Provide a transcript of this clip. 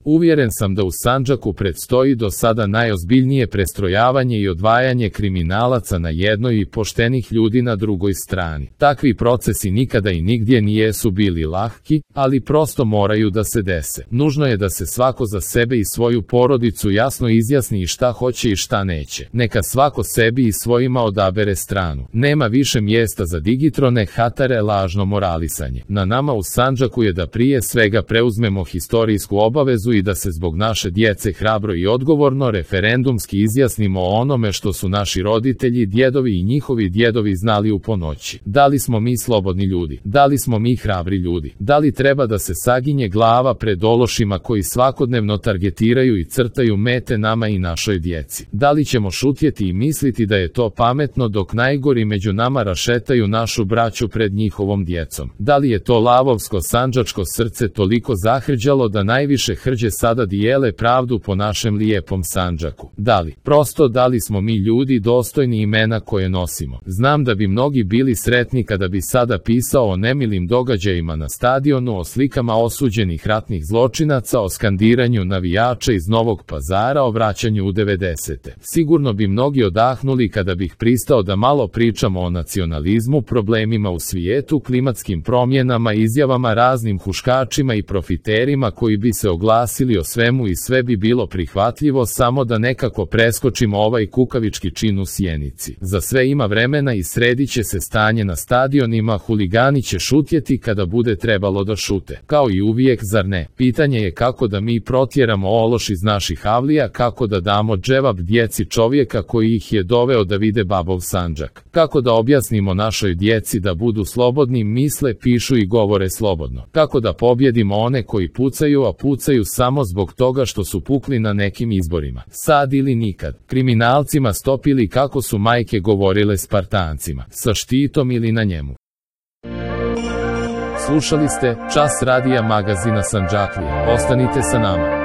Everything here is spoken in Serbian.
Uvjeren sam da u Sandžaku predstoji do sada najozbiljnije prestrojavanje i odvajanje kriminalaca na jednoj i poštenih ljudi na drugoj strani. Takvi procesi nikada i nigdje nijesu bili lahki, ali prosto moraju da se dese. Nužno je da se svako za sebe i svoju porodicu jasno izjasni i šta hoće i šta neće. Neka svako sebi i svojima odabere stranu. Nema više mjesta za digitrone, hatare, lažno moralisanje. Na nama u Sandžaku je da prije svega preuzmemo historijsku obavezu i da se zbog naše djece hrabro i odgovorno referendumski izjasnimo o onome što su naši roditelji, djedovi i njihovi djedovi znali u ponoći. Da li smo mi slobodni ljudi? Da li smo mi hrabri ljudi? Da li treba da se saginje glava pred ološima koji svakodnevno targetiraju i crtaju mete nama i našoj djeci? Da li ćemo šutjeti i misliti da je to pametno dok najgori među nama rašetaju našu braću pred njihovom djecom? Da li je to lavovsko sandžačko srce toliko zahrđalo da najviše hrđe sada dijele pravdu po našem lijepom Sandžaku? Da li smo mi ljudi dostojni imena koje nosimo? Znam da bi mnogi bili sretni kada bi sada pisao o nemilim događajima na stadionu, o slikama osuđenih ratnih zločinaca, o skandiranju navijača iz Novog Pazara, o vraćanju u 90. Sigurno bi mnogi odahnuli kada bih pristao da malo pričamo o nacionalizmu, problemima u svijetu, klimatskim promjenama, izjavama raznim huškačima i profiterima koji bi se oglasili o svemu i sve bi bilo prihvatljivo samo da nekako preskočimo ovaj kukavički čin u sjenici. Za sve ima vremena i sredit će se stanje na stadionima, huligani će šutjeti kada bude trebalo da šute. Kao i uvijek, zar ne? Pitanje je kako da mi protjeramo ološ iz naših avlija, kako da damo dževap djeci čovjeka koji ih je doveo da vide babov Sandžak. Kako da objasnimo našoj djeci da budu slobodni, misle, pišu i govore slobodno. Kako da pobjedimo one koji pucaju, a pucaju samo zbog toga što su pukli na nekim izborima. Sad ili nikad. Kriminalcima stop ili kako su majke govorile Spartancima. Sa štitom ili na njemu. Slušali ste Čas radija magazina Sandžaklije. Ostanite sa nama.